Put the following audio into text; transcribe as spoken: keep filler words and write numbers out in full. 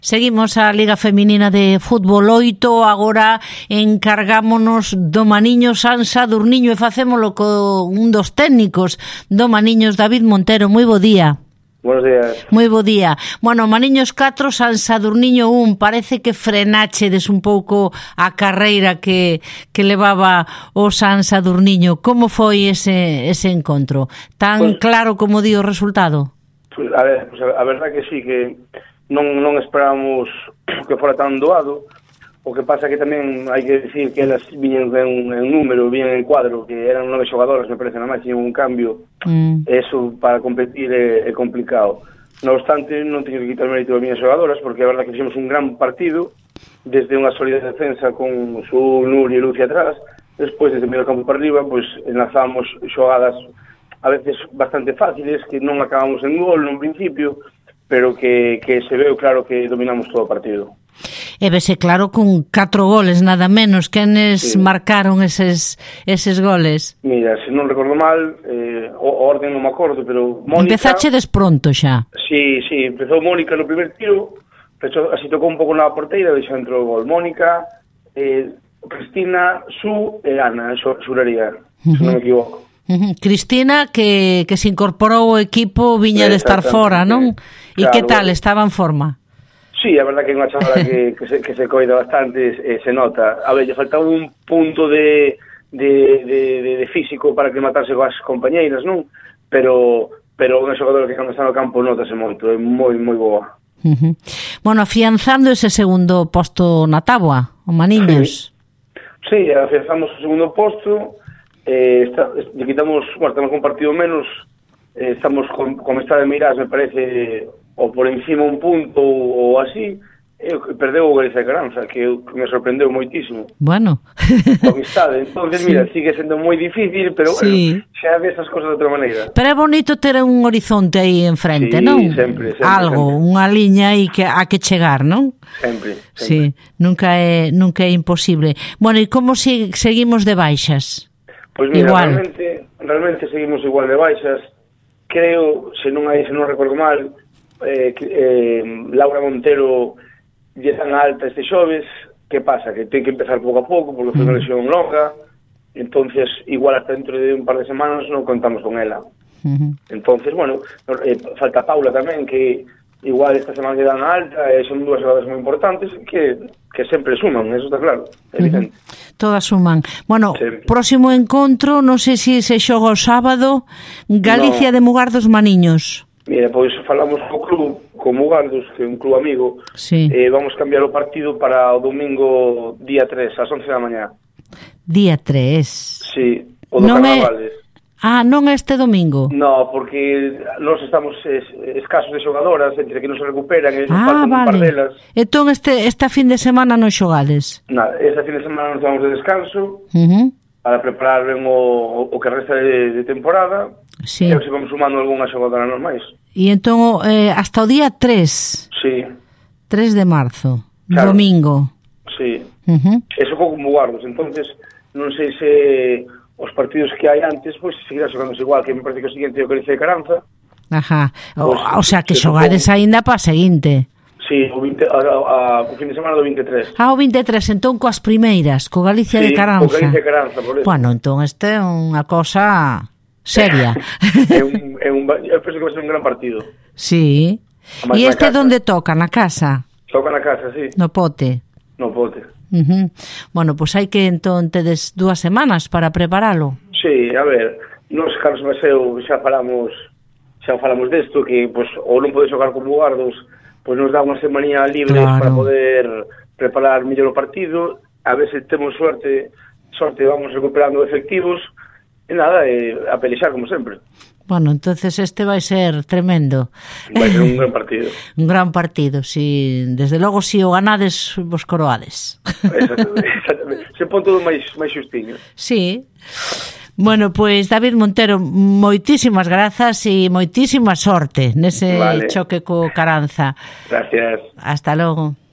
Seguimos a Liga Feminina de Fútbol oito, agora encargámonos do Maniño San Sadurniño e facémolo con un dos técnicos do Maniños, David Montero. Moi bo día. Buenos días. Moi bo día. Bueno, Maniños catro, San Sadurniño un. Parece que frenachedes un pouco a carreira que, que levaba o San Sadurniño. Como foi ese, ese encontro? Tan pues, claro como di o resultado? Pues, a ver, pues, a verdad que sí, que non, non esperábamos que fora tan doado. O que pasa que tamén hai que decir que elas viñen en, en número, viñen en cuadro, que eran nove xogadoras, me parece, nada máis, tiñen un cambio. Mm. Eso para competir é, é complicado. No obstante, non teño que quitar o mérito das miñas xogadoras, porque a verdad que fixemos un gran partido, desde unha sólida defensa con su Nuri e Lucia atrás, despois, desde o medio campo para arriba, pues, enlazamos xogadas a veces bastante fáciles, que non acabamos en gol no principio, pero que, que se veo claro que dominamos todo o partido. E vese claro con catro goles, nada menos. Quenes sí. marcaron eses, eses goles? Mira, se non recordo mal, eh, o orden non me acordo, pero Mónica... Empezachedes pronto xa. Sí, sí, empezou Mónica no primer tiro, pero así tocou un pouco na porteira, deixou entrou o gol. Mónica, eh, Cristina, Su e Ana, xuraría, uh-huh. se non me equivoco. Uh-huh. Cristina, que, que se incorporou ao equipo, viña de estar fora, non? E claro, que tal, bueno. Estaba en forma? Sí, a verdad que é unha chavala que, que, se, que se coida bastante, e se nota. A ver, lle faltaba un punto de, de, de, de, de físico para que matase coas compañeiras, non? Pero, pero unha xogadora que cando está no campo notase moito, é moi, moi boa. Uh-huh. Bueno, afianzando ese segundo posto na táboa, o Maniños. Sí, sí, afianzamos o segundo posto. Eh, está, lle quitamos, bueno, estamos con un partido menos, eh, estamos con, con Estrada de Meirás, me parece, ou por encima un punto ou así, eh, perdeu o Galicia de Caranza, que, que me sorprendeu moitísimo. Bueno. O amistade, entonces, sí. Mira, sigue sendo moi difícil, pero sí. Bueno, xa ves as cosas de outra maneira. Pero é bonito ter un horizonte aí enfrente, sí, non? Sempre, sempre. Algo, sempre. Unha liña aí que a que chegar, non? Sempre, sempre. Sí, nunca é, nunca é imposible. Bueno, e como si, seguimos de baixas? Pois mira, igual. realmente, realmente seguimos igual de baixas. Creo, se non hai, se non recordo mal, eh, eh, Laura Montero lle tan alta este xoves. Que pasa? Que ten que empezar pouco a pouco, porque foi unha lesión longa. Entonces, igual hasta dentro de un par de semanas non contamos con ela. Uh-huh. Entonces, bueno, eh, falta Paula tamén, que igual esta semana que dan alta, e son dúas xogadas moi importantes que, que sempre suman, eso está claro, evidente. Uh-huh. Todas suman. Bueno, sempre. Próximo encontro, non sei se se xoga o sábado, Galicia no. de Mugardos Maniños. Mira, pois falamos co club, co Mugardos, que é un club amigo, sí. eh, vamos cambiar o partido para o domingo día tres, ás once da mañá. Día tres? Sí, o do non Carnavales. É... Ah, non este domingo? No, porque nós estamos es, escasos de xogadoras, entre que non se recuperan, e ah, faltan vale. un par delas. Entón, este, esta fin de semana non xogades? Nada, esta fin de semana nos vamos de descanso, uh-huh. para preparar ben o, o que resta de, de temporada, sí. e se vamos sumando algunha xogadora normais. E entón, eh, hasta o día tres? Sí. tres de marzo, claro. Domingo. Sí. Uh-huh. Eso como Mugardos, entonces non sei se os partidos que hai antes, pois pues, seguirá xogándose igual, que me parece que o seguinte é o Galicia de Caranza. Ajá, o, pues, o sea que se xogades supón... aínda para a seguinte. Sí, o, veinte, a, a, o fin de semana do vinte e tres. Ah, o vinte e tres, entón coas primeiras, co Galicia sí, de Caranza. co Galicia de Caranza, por eso. Bueno, entón este é unha cosa seria. é un, é un, eu penso que vai ser un gran partido. Sí. E este onde toca, na casa? Toca na casa, sí. No Pote? No Pote. Uh-huh. Bueno, pois pues hai que entón tedes dúas semanas para preparalo. Sí, a ver, nos Carlos Maseu xa falamos xa falamos desto, que pues, ou non pode xogar con Mugardos, pois pues, nos dá unha semanía libre claro. para poder preparar mellor o partido, a ver se temos suerte, sorte vamos recuperando efectivos, e nada, e a pelexar como sempre. Bueno, entonces este vai ser tremendo. Vai ser un gran partido. Un gran partido, si, desde logo si o ganades vos coroades. Exactamente, exactamente. Se pon todo máis máis xustiño. Sí. Bueno, pois pues, David Montero, moitísimas grazas e moitísima sorte nese vale. choque co Caranza. Gracias. Hasta logo.